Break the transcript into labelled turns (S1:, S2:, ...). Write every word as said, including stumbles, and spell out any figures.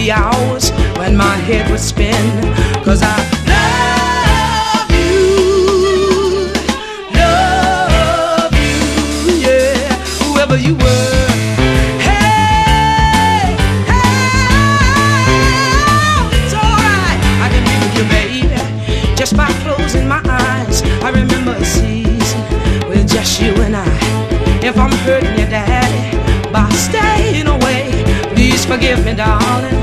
S1: be hours when my head would spin, 'cause I love you, love you, yeah, whoever you were. Hey, hey, it's alright, I can be with you, baby, just by closing my eyes. I remember a season with just you and I. If I'm hurting you, Daddy, by staying away, please forgive me, darling.